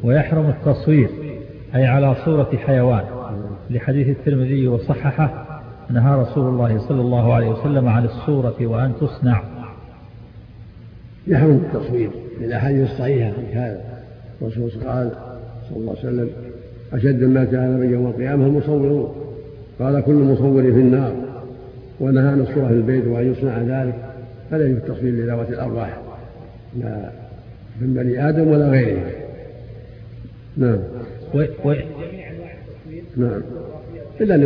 ويحرم التصوير أي على صورة حيوان، لحديث الترمذي وصححه: نهى رسول الله صلى الله عليه وسلم عن الصورة وأن تصنع. يحرم التصوير للأحاديث الصحيحة هذا. الرسول قال صلى الله عليه وسلم: أشد الناس عذابا يوم القيامة المصورون، قال: كل مصور في النار. ونهى عن الصورة في البيت وأن يصنع ذلك، فلا يجوز التصوير لذوات الأرواح لا من بني آدم ولا غيره. نعم. نعم. إلا